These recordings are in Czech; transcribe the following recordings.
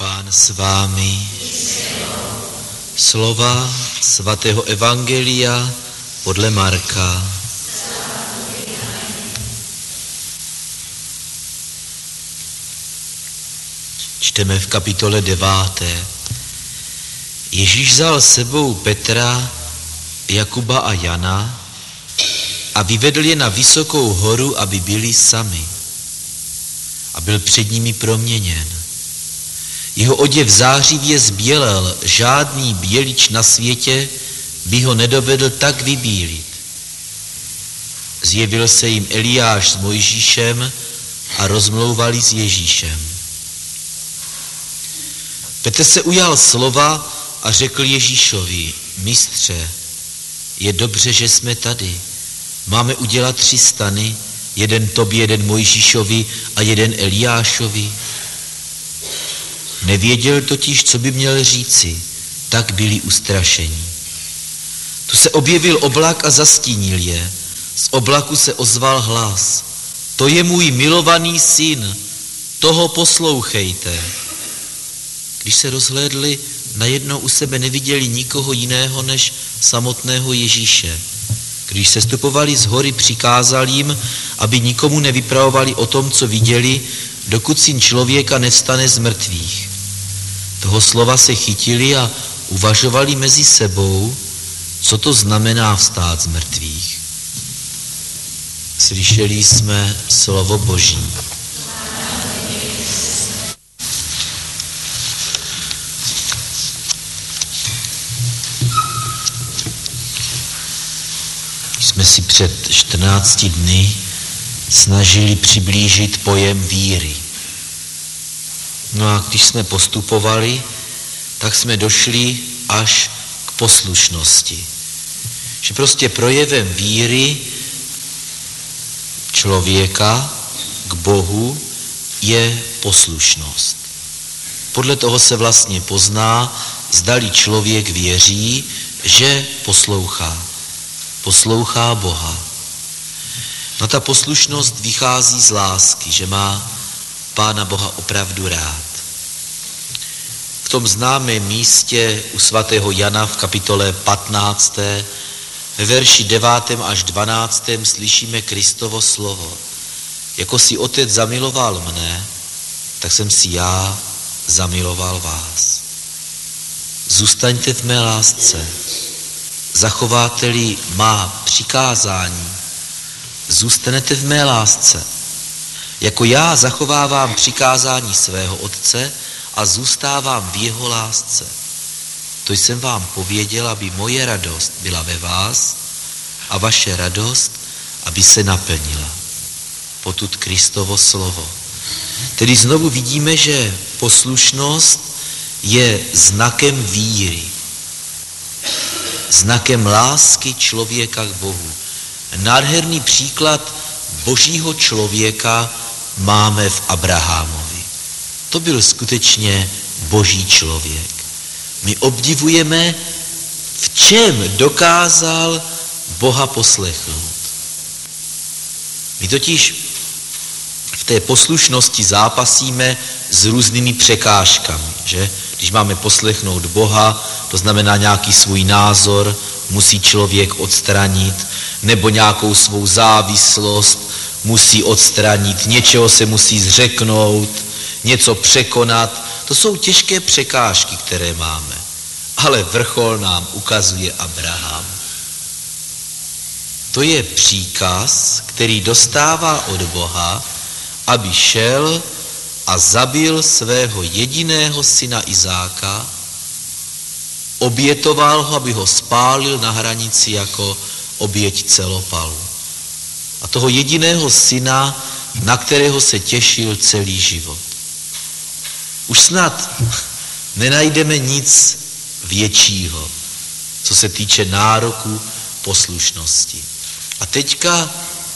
Pán s vámi. Slova svatého evangelia podle Marka. Čteme v kapitole 9. Ježíš vzal sebou Petra, Jakuba a Jana a vyvedl je na vysokou horu, aby byli sami. A byl před nimi proměněn. Jeho oděv zářivě zbělel, žádný bělič na světě by ho nedovedl tak vybílit. Zjevil se jim Eliáš s Mojžíšem a rozmlouvali s Ježíšem. Petr se ujal slova a řekl Ježíšovi: Mistře, je dobře, že jsme tady. Máme udělat 3 stany, jeden tobě, jeden Mojžíšovi a jeden Eliášovi. Nevěděl totiž, co by měl říci, tak byli ustrašení. Tu se objevil oblak a zastínil je. Z oblaku se ozval hlas: To je můj milovaný syn, toho poslouchejte. Když se rozhlédli, najednou u sebe neviděli nikoho jiného než samotného Ježíše. Když se stupovali z hory, přikázal jim, aby nikomu nevypravovali o tom, co viděli, dokud syn člověka nevstane z mrtvých. Toho slova se chytili a uvažovali mezi sebou, co to znamená vstát z mrtvých. Slyšeli jsme slovo Boží. Jsme si před 14 dny snažili přiblížit pojem víry. No a když jsme postupovali, tak jsme došli až k poslušnosti. Že prostě projevem víry člověka k Bohu je poslušnost. Podle toho se vlastně pozná, zdali člověk věří, že poslouchá Boha. No ta poslušnost vychází z lásky, že má Pána Boha opravdu rád. V tom známém místě u svatého Jana v kapitole 15. ve verši 9. až 12. slyšíme Kristovo slovo. Jako si Otec zamiloval mne, tak jsem si já zamiloval vás. Zůstaňte v mé lásce. Zachováte-li má přikázání, zůstanete v mé lásce. Jako já zachovávám přikázání svého Otce a zůstávám v jeho lásce. To jsem vám pověděl, aby moje radost byla ve vás a vaše radost, aby se naplnila. Potud Kristovo slovo. Tedy znovu vidíme, že poslušnost je znakem víry. Znakem lásky člověka k Bohu. Nádherný příklad božího člověka máme v Abrahamovi. To byl skutečně boží člověk. My obdivujeme, v čem dokázal Boha poslechnout. My totiž v té poslušnosti zápasíme s různými překážkami, že? Když máme poslechnout Boha, to znamená nějaký svůj názor, musí člověk odstranit, nebo nějakou svou závislost musí odstranit, něčeho se musí zřeknout, něco překonat. To jsou těžké překážky, které máme. Ale vrchol nám ukazuje Abraham. To je příkaz, který dostává od Boha, aby šel a zabil svého jediného syna Izáka, obětoval ho, aby ho spálil na hranici jako oběť celopalu. A toho jediného syna, na kterého se těšil celý život. Už snad nenajdeme nic většího, co se týče nároku poslušnosti. A teďka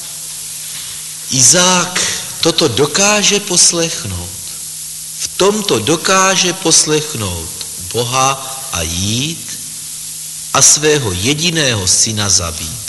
Izák toto dokáže poslechnout. V tomto dokáže poslechnout Boha a jít a svého jediného syna zabít.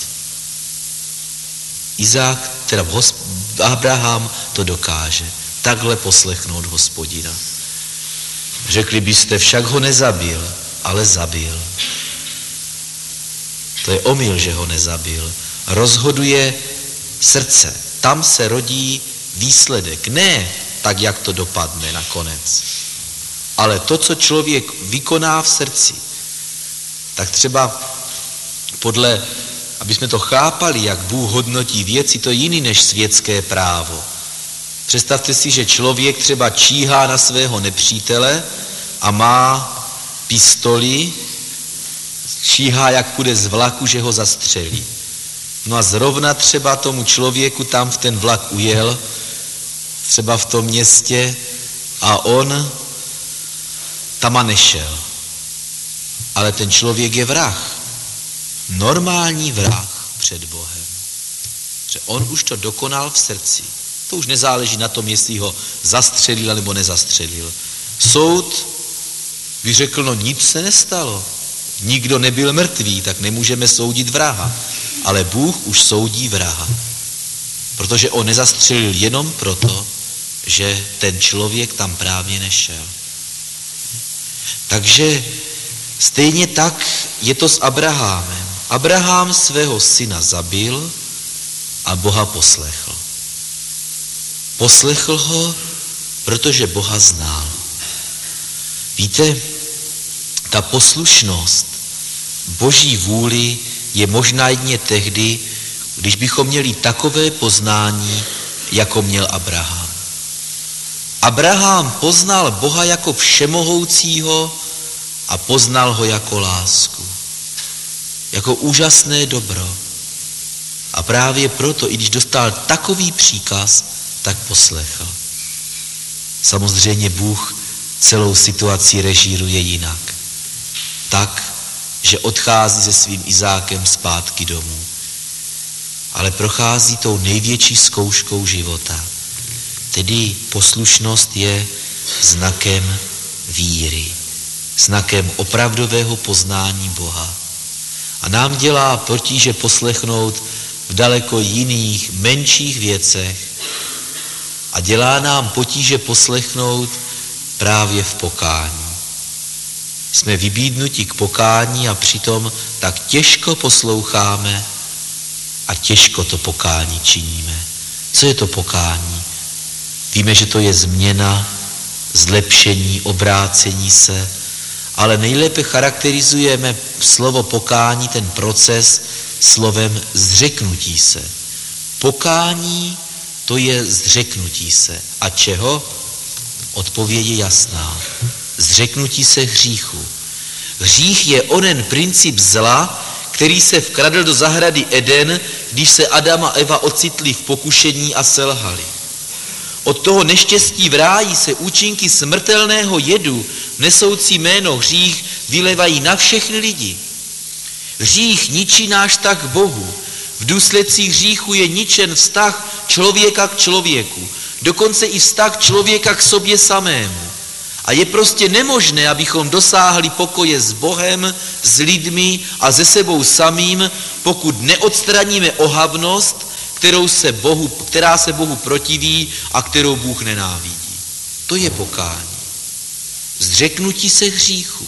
Izák, teda Abraham to dokáže takhle poslechnout Hospodina. Řekli byste, však ho nezabil, ale zabil. To je omyl, že ho nezabil. Rozhoduje srdce. Tam se rodí výsledek. Ne tak, jak to dopadne nakonec. Ale to, co člověk vykoná v srdci, tak třeba podle, aby jsme to chápali, jak Bůh hodnotí věci, to je jiný než světské právo. Představte si, že člověk třeba číhá na svého nepřítele a má pistoli, číhá, jak půjde z vlaku, že ho zastřelí. No a zrovna třeba tomu člověku tam v ten vlak ujel, třeba v tom městě, a on tam nešel. Ale ten člověk je vrah. Normální vrah před Bohem. Že on už to dokonal v srdci. To už nezáleží na tom, jestli ho zastřelil nebo nezastřelil. Soud by řekl, no nic se nestalo. Nikdo nebyl mrtvý, tak nemůžeme soudit vraha. Ale Bůh už soudí vraha. Protože on nezastřelil jenom proto, že ten člověk tam právě nešel. Takže stejně tak je to s Abrahamem. Abraham svého syna zabil a Boha poslechl. Poslechl ho, protože Boha znal. Víte, ta poslušnost Boží vůli je možná jedině tehdy, když bychom měli takové poznání, jako měl Abraham. Abraham poznal Boha jako všemohoucího a poznal ho jako lásku. Jako úžasné dobro. A právě proto, i když dostal takový příkaz, tak poslechl. Samozřejmě Bůh celou situaci režíruje jinak. Tak, že odchází se svým Izákem zpátky domů. Ale prochází tou největší zkouškou života. Tedy poslušnost je znakem víry. Znakem opravdového poznání Boha. A nám dělá potíže poslechnout v daleko jiných, menších věcech. A dělá nám potíže poslechnout právě v pokání. Jsme vybídnuti k pokání a přitom tak těžko posloucháme a těžko to pokání činíme. Co je to pokání? Víme, že to je změna, zlepšení, obrácení se, ale nejlépe charakterizujeme slovo pokání, ten proces, slovem zřeknutí se. Pokání to je zřeknutí se. A čeho? Odpověď je jasná. Zřeknutí se hříchu. Hřích je onen princip zla, který se vkradl do zahrady Eden, když se Adam a Eva ocitli v pokušení a selhali. Od toho neštěstí v ráji se účinky smrtelného jedu, nesoucí jméno hřích, vylevají na všechny lidi. Hřích ničí náš vztah k Bohu. V důsledcích hříchu je ničen vztah člověka k člověku, dokonce i vztah člověka k sobě samému. A je prostě nemožné, abychom dosáhli pokoje s Bohem, s lidmi a se sebou samým, pokud neodstraníme ohavnost, která se Bohu protiví a kterou Bůh nenávidí. To je pokání. Zřeknutí se hříchu.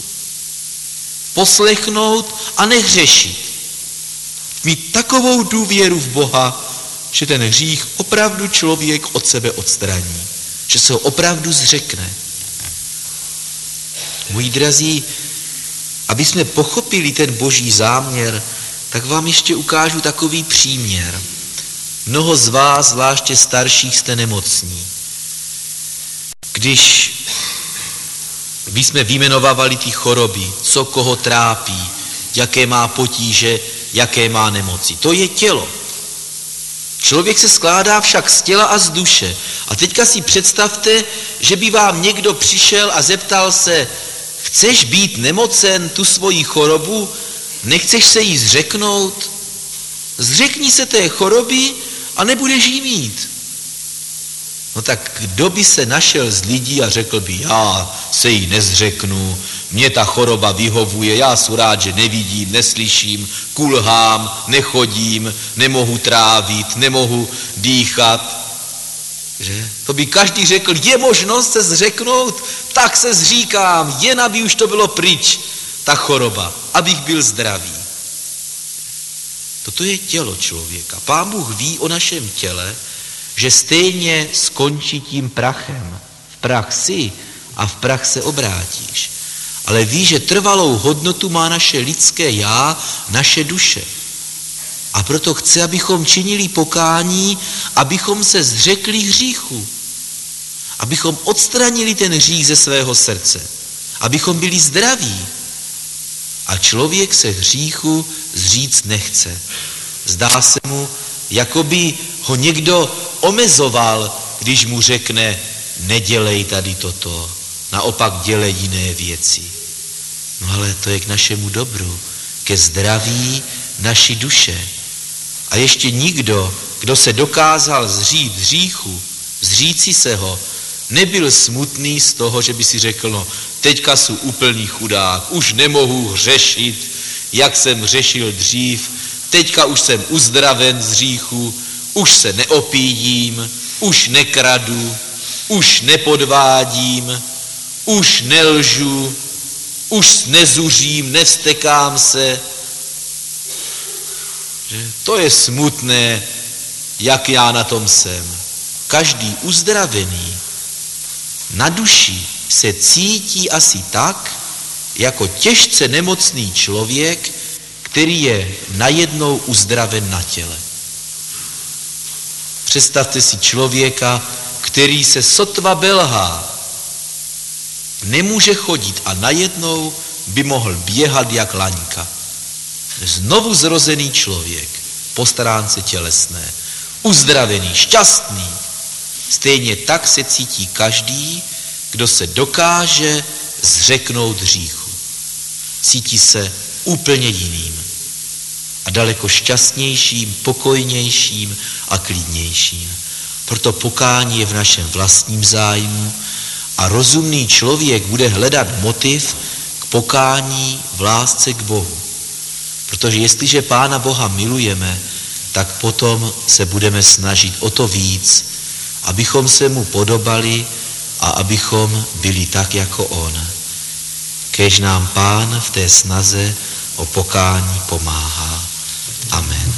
Poslechnout a nehřešit. Mít takovou důvěru v Boha, že ten hřích opravdu člověk od sebe odstraní. Že se ho opravdu zřekne. Moji drazí, aby jsme pochopili ten Boží záměr, tak vám ještě ukážu takový příměr. Mnoho z vás, zvláště starších, jste nemocní. Když bychom vyjmenovávali ty choroby, co koho trápí, jaké má potíže, jaké má nemoci. To je tělo. Člověk se skládá však z těla a z duše. A teďka si představte, že by vám někdo přišel a zeptal se, chceš být nemocen tu svoji chorobu, nechceš se jí zřeknout? Zřekni se té choroby a nebudeš jí mít. No tak kdo by se našel z lidí a řekl by, já se jí nezřeknu, mě ta choroba vyhovuje, já jsem rád, že nevidím, neslyším, kulhám, nechodím, nemohu trávit, nemohu dýchat. Že? To by každý řekl, je možnost se zřeknout, tak se zříkám, jen aby už to bylo pryč, ta choroba, abych byl zdravý. Toto je tělo člověka. Pán Bůh ví o našem těle, že stejně skončí tím prachem. V prach jsi a v prach se obrátíš. Ale ví, že trvalou hodnotu má naše lidské já, naše duše. A proto chce, abychom činili pokání, abychom se zřekli hříchu. Abychom odstranili ten hřích ze svého srdce. Abychom byli zdraví. A člověk se hříchu zříct nechce. Zdá se mu, jako by ho někdo omezoval, když mu řekne, nedělej tady toto, naopak dělej jiné věci. No ale to je k našemu dobru, ke zdraví naší duše. A ještě nikdo, kdo se dokázal zřít hříchu, zříci se ho, nebyl smutný z toho, že by si řekl, no teďka jsou úplný chudák, už nemohu hřešit, jak jsem hřešil dřív, teďka už jsem uzdraven z hříchu, už se neopíjím, už nekradu, už nepodvádím, už nelžu, už nezuřím, nevstekám se. To je smutné, jak já na tom jsem. Každý uzdravený na duši se cítí asi tak, jako těžce nemocný člověk, který je najednou uzdraven na těle. Představte si člověka, který se sotva belhá, nemůže chodit a najednou by mohl běhat jak laňka. Znovu zrozený člověk, po stránce tělesné, uzdravený, šťastný. Stejně tak se cítí každý, kdo se dokáže zřeknout hříchu. Cítí se úplně jiným a daleko šťastnějším, pokojnějším a klidnějším. Proto pokání je v našem vlastním zájmu a rozumný člověk bude hledat motiv k pokání v lásce k Bohu. Protože jestliže Pána Boha milujeme, tak potom se budeme snažit o to víc, abychom se mu podobali a abychom byli tak jako on. Kéž nám Pán v té snaze o pokání pomáhá. Amen.